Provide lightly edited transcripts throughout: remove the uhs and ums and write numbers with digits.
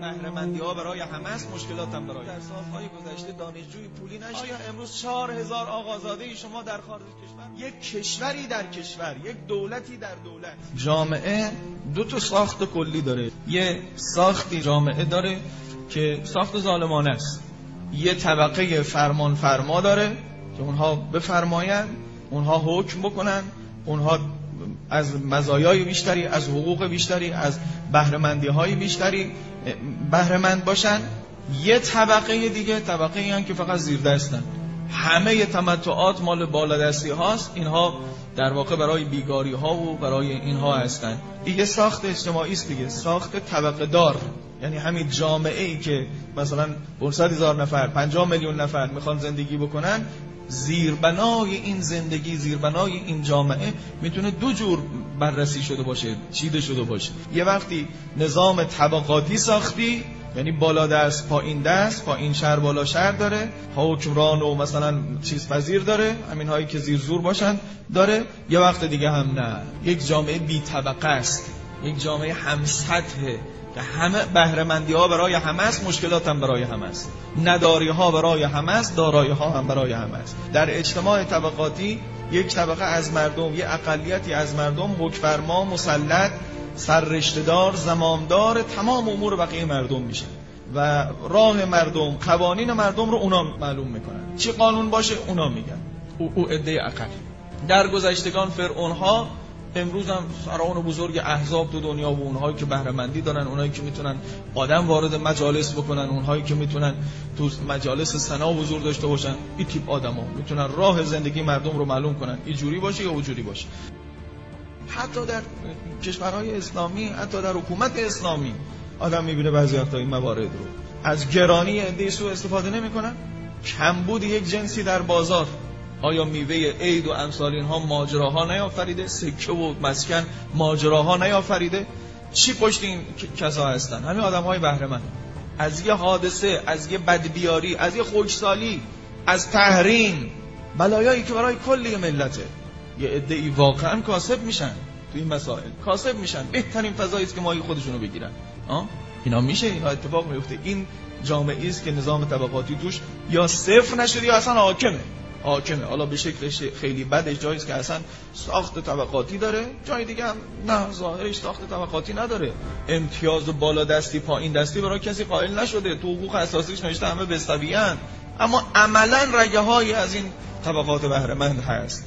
بهره‌مندی‌ها برای همه است، مشکلات هم برای در سال‌های گذشته دانشجوی پولی نشد. آیا امروز 4000 آقازاده شما در خارج کشور، یک کشوری در کشور، یک دولتی در دولت. جامعه دو تا ساخت کلی داره. یه ساختی جامعه داره که ساخت ظالمانه است. یه طبقه فرما داره که اونها بفرمایند، اونها حکم بکنن، اونها از مزایای بیشتری، از حقوق بیشتری، از بهره‌مندی‌های بیشتری بهره‌مند باشن. یه طبقه دیگه، طبقه این که فقط زیر دستن، همه تمتعات مال بالادستی هاست، اینها در واقع برای بیگاری ها و برای اینها هستن. این یه ساخت اجتماعی است دیگه، ساخت طبقه دار. یعنی همین جامعه ای که مثلا 500,000 نفر 50 میلیون نفر میخوان زندگی بکنن، زیربنای این زندگی، زیربنای این جامعه میتونه دو جور بررسی شده باشه، چیده شده باشه. یه وقتی نظام طبقاتی ساختی، یعنی بالا دست پایین دست، پایین شهر بالا شهر داره، حکمران و مثلا چیز پذیر داره، همین هایی که زیر زور باشن داره. یه وقت دیگه هم نه، یک جامعه بی طبقه است، یک جامعه هم سطحه که همه بهره‌مندی ها برای همه است، مشکلات هم برای همه است، نداری ها برای همه است، دارایی ها هم برای همه است. در اجتماع طبقاتی یک طبقه از مردم، یک اقلیتی از مردم حکمفرما، مسلط، سررشته‌دار، زمامدار تمام امور بقیه مردم میشه و راه مردم، قوانین مردم رو اونا معلوم میکنن. چی قانون باشه اونا میگن، او عده اقل. در گذشتگان فرعونها، امروز هم سران بزرگ احزاب تو دنیا و اونهایی که بهره‌مندی دارن، اونهایی که میتونن آدم وارد مجالس بکنن، اونهایی که میتونن تو مجالس سنا حضور داشته باشن، این تیپ آدما میتونن راه زندگی مردم رو معلوم کنن، اینجوری باشه یا اونجوری باشه. حتی در کشورهای اسلامی، حتی در حکومت اسلامی آدم میبینه بعضی وقتا این موارد رو. از گرانی عده سوء استفاده نمیکنن، کمبود یک جنسی در بازار. آیا میوه عید و امثال اینها ماجراها نیافریده؟ سکه و مسکن ماجراها نیافریده؟ چی پشت این کسا هستن؟ همین آدم‌های بهره‌مند. از یه حادثه، از یه بدبیاری، از یه خوشسالی، از تحریم، بلایایی که برای کلی ملته، یه عده‌ای واقعا کاسب میشن تو این مسائل، کاسب میشن. بهترین فضایی است که ماهی خودشونو بگیرن. اینا میشه، اینا اتفاق میفته. این جامعه‌ای است که نظام طبقاتی توش یا صفر نشده یا اصلا حاکمه. حالا به شکل خیلی بدش جایی است که اصلا ساخت طبقاتی داره، جای دیگه هم نه، ظاهرش ساخت طبقاتی نداره. امتیاز بالا دستی پایین دستی برای کسی قائل نشده، تو حقوق اساسیش نوشته همه بستویان، اما عملاً رگه‌هایی از این طبقات بهره‌مند هست.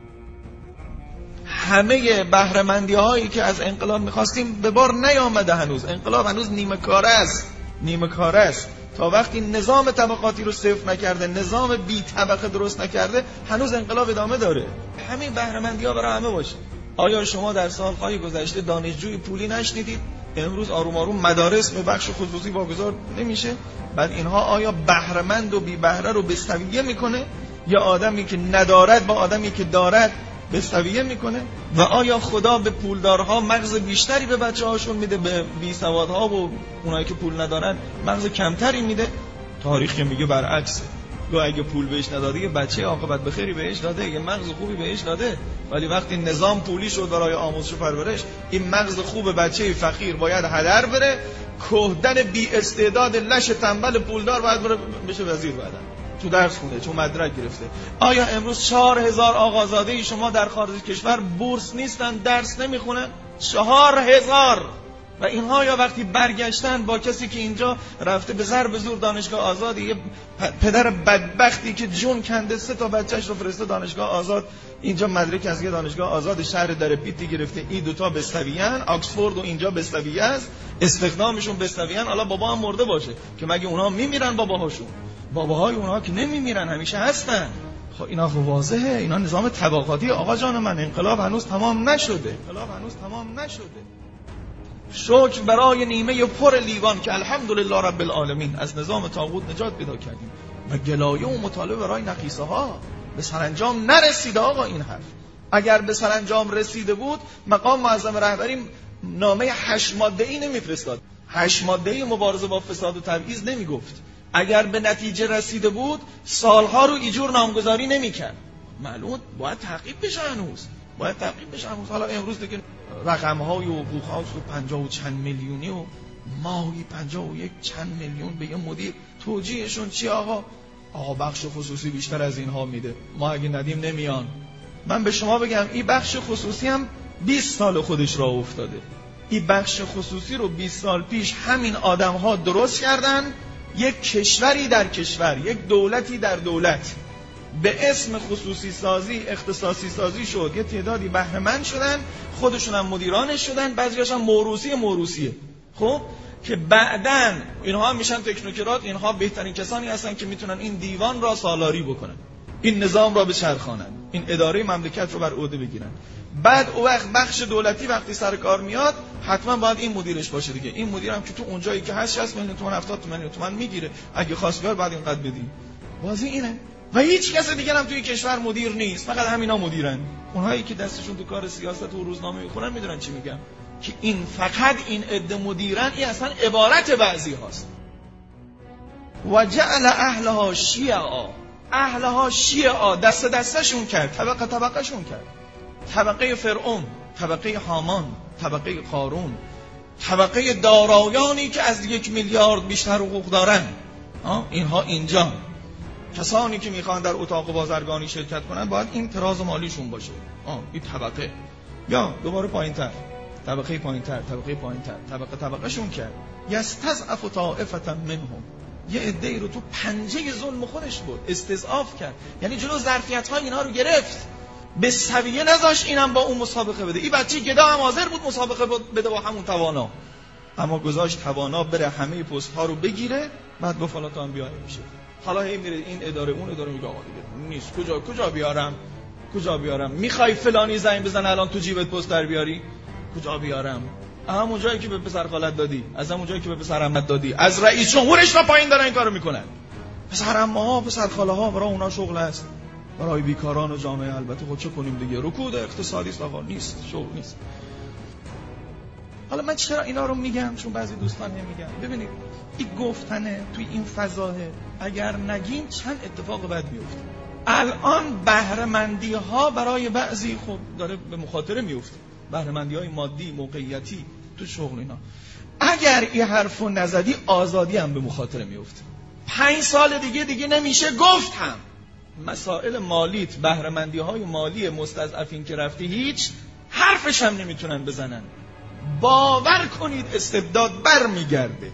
همه بهره‌مندی‌هایی که از انقلاب می‌خواستیم به بار نیامده. هنوز انقلاب هنوز نیمه کاره است. تا وقتی نظام طبقاتی رو صفر نکرده، نظام بی طبقه درست نکرده، هنوز انقلاب ادامه داره. همین بهره‌مندی‌ها برای همه باشه. آیا شما در سال‌های گذشته دانشجوی پولی نشنیدید؟ امروز آروم آروم مدارس به بخش خصوصی واگذار نمیشه. بعد اینها آیا بهره‌مند و بی بهره رو بستویه میکنه، یا آدمی که ندارد با آدمی که دارد بستویه میکنه؟ و آیا خدا به پولدارها مغز بیشتری به بچه‌هاشون میده، به بی سوادها و اونایی که پول ندارن مغز کمتری میده؟ تاریخ که میگه برعکسه. گو اگه پول بهش نداده یه بچه عاقبت بخیری بهش داده، یه مغز خوبی بهش داده، ولی وقتی نظام پولی شد برای آموزش و پرورش، این مغز خوب بچه فقیر باید هدر بره، کهدن بی استعداد لش تنبل پولدار باید بره بشه وزیر بعدن، تو درس خونده، چون مدرک گرفته. آیا امروز 4000 آقازاده شما در خارج کشور بورس نیستن، درس نمیخونن؟ 4000. و اینها یا وقتی برگشتن با کسی که اینجا رفته به ضرب زور دانشگاه آزاد، یه پدر بدبختی که جون کنده 3 تا بچه‌ش رو فرسته دانشگاه آزاد، اینجا مدرک از یه دانشگاه آزاد شهر درپیتی گرفته، این دوتا بستویان، آکسفورد و اینجا بستویه است، استخدامشون بستویان. حالا بابا هم مرده باشه که مگه اونها میمیرن؟ باباهاشون، باباهای اونها که نمیمیرن، همیشه هستن. خب اینا خب واضحه، اینا نظام طبقاتی. آقا جان من، انقلاب هنوز تمام نشده. شکر برای نیمه پر لیوان که الحمدلله رب العالمین از نظام طاغوت نجات پیدا کردیم، و گلایه و مطالبه برای نقیصه ها. به سرانجام نرسیده آقا این حرف. اگر به سرانجام رسیده بود، مقام معظم رهبری نامه 8 ماده‌ای نمیفرستاد، 8 ماده‌ای مبارزه با فساد و تبعیض نمیگفت. اگر به نتیجه رسیده بود، سالها رو ایجور نامگذاری نمیکرد. معلوم باید تعقیب بشه هنوز. حالا امروز دیگه رقم‌های و حقوق‌ها و 50 و چند میلیونی و ماهی 51 چند میلیون به یه مدیر. توجیهشون چی آقا بخش خصوصی بیشتر از اینها میده، ما اگه ندیم نمیان. من به شما بگم این بخش خصوصی هم 20 سال خودش راه افتاده. این بخش خصوصی رو 20 سال پیش همین آدم‌ها درست کردن. یک کشوری در کشور، یک دولتی در دولت به اسم خصوصی سازی، اختصاصی سازی شد. یه تعدادی بهره مند شدن، خودشون هم مدیرانش شدن، بعضی‌هاش هم موروثیه. خب که بعداً اینها هم میشن تکنوکرات، اینها بهترین کسانی هستن که میتونن این دیوان را سالاری بکنن، این نظام را بچرخانن، این اداره مملکت رو بر عهده بگیرن. بعد او وقت بخش دولتی وقتی سر کار میاد حتما باید این مدیرش باشه دیگه. این مدیرم که تو اونجایی که هست 60 میلیون تومان 70 میلیون تومان میگیره، اگه خواست بیاد بعد اینقدر بدیم. بازی اینه. و هیچ کس دیگه هم توی کشور مدیر نیست، فقط همینا مدیرن. اونهایی که دستشون تو کار سیاست و روزنامه میخونن میدونن چی میگم، که این فقط این عده مدیرن. این اصلا عبارت بعضی هاست. و جعل اهلها شیعا دستشون کرد، طبقه شون کرد. طبقه فرعون، طبقه هامان، طبقه قارون، طبقه دارایانی که از 1 میلیارد بیشتر حقوق دارن. اینها اینجا کسانی که میخوان در اتاق بازرگانی شرکت کنن باید این تراز مالیشون باشه. این طبقه. یا دوباره پایینتر، طبقه پایینتر، طبقه شون کرد. یستضعف طائفة منهم، یه عده‌ای رو تو پنجه ظلم خودش بود، استضعاف کرد. یعنی جلو ظرفیت‌های اینا رو گرفت، به سویه نذاش اینم با اون مسابقه بده. این بچه گدا هم حاضر بود مسابقه بده با همون توانا، اما گذاشت توانا بره همه پست‌ها رو بگیره، بعد گفت حالا تا هم بیاره میشه. حالا هی میره این اداره اون اداره، میگه آقا دیگه نیست، کجا بیارم؟ میخوای فلانی زنگ بزنه الان تو جیبت پست در بیاری؟ کجا بیارم؟ همون جایی که به پسر خالت دادی، از همون جایی که به پسر عمت دادی، از رئیس جمهورش تا پایین دارن این کارو میکنن. پسر عمه‌ها، پسر خاله‌ها، برای اونا شغل هست، برای بیکاران و جامعه البته خود چه کنیم دیگه، رکود اقتصادی است آقا، نیست، شغل نیست. حالا من چرا اینا رو میگم؟ چون بعضی دوستان نمیگن. ببینید این گفتنه توی این فضاه اگر نگیم چند اتفاق بد میفته. الان بهره مندی ها برای بعضی خب داره به مخاطره میفته، بهره مندی های مادی، موقعیتی تو شغل اینا. اگر این حرفو نزدی آزادی هم به مخاطره میفته. 5 سال دیگه نمیشه گفتم مسائل مالیت، بهره مندی های مالی مستضعفین که رفتی هیچ حرفش هم نمیتونن بزنن. باور کنید استبداد برمیگرده.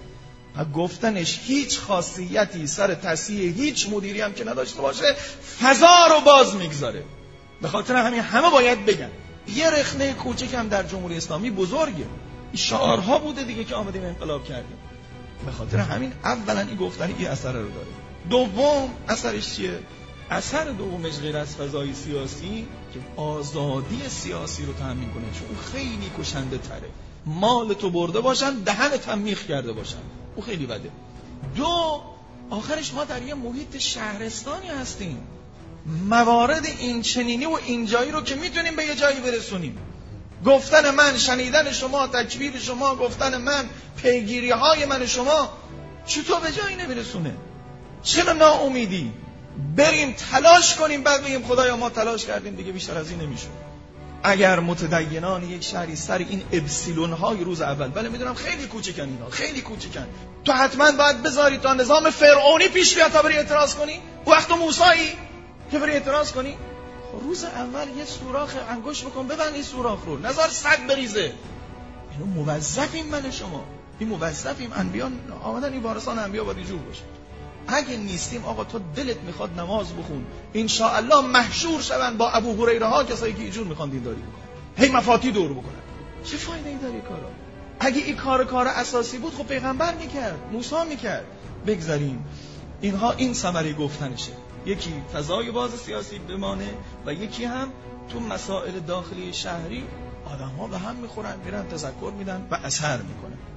گفتنش هیچ خاصیتی سر تصحیح هیچ مدیری هم که نداشته باشه فضا رو باز میگذاره. به خاطر همین همه باید بگن. یه رخنه کوچکم در جمهوری اسلامی بزرگه، این شعارها بوده دیگه که آمدیم انقلاب کردیم. به خاطر همین اولا این گفتن این اثر رو داره. دوم اثرش چیه؟ اثر دومش غیر از فضای سیاسی که آزادی سیاسی رو تامین کنه، چون اون خیلی کشنده تره. مال تو برده باشن، دهنت هم میخ کرده باشن، او خیلی بده. دو، آخرش ما در یه محیط شهرستانی هستیم، موارد این چنینی و اینجایی رو که میتونیم به یه جایی برسونیم. گفتن من، شنیدن شما، تکبیر شما، گفتن من، پیگیری های من شما چطور به جایی نمیرسونه؟ چرا ناامیدی؟ بریم تلاش کنیم بعد بگیم خدایا ما تلاش کردیم دیگه بیشتر از این نمیشه. اگر متدینان یک شهری سر این اپسیلون های روز اول، بله میدونم خیلی کوچکن اینا، خیلی کوچکن، تو حتما باید بذاری تا نظام فرعونی پیش بیاد تا بری اعتراض کنی؟ وقت موسایی که بری اعتراض کنی؟ روز اول یه سوراخ انگشت بکن ببند این سوراخ رو، نذار سد بریزه. اینو موظفیم من شما، این موظفیم. انبیا آمدن، این وارثان انبیا باید اینجور باشه. اگه نیستیم آقا تو دلت میخواد نماز بخون، ان شاء الله محشور شون با ابو هریره ها کسایی که اینجور میخوان دینداری بکنن، هی مفاتی دور بکنن. چه فایده ای داره کارا؟ اگه این کار اساسی بود خب پیغمبر میکرد، موسی میکرد. بگذاریم اینها، این ثمره گفتنشه. یکی فضای باز سیاسی بمانه و یکی هم تو مسائل داخلی شهری آدم‌ها به هم میخورن، میرن تذکر میدن و اثر میکنه.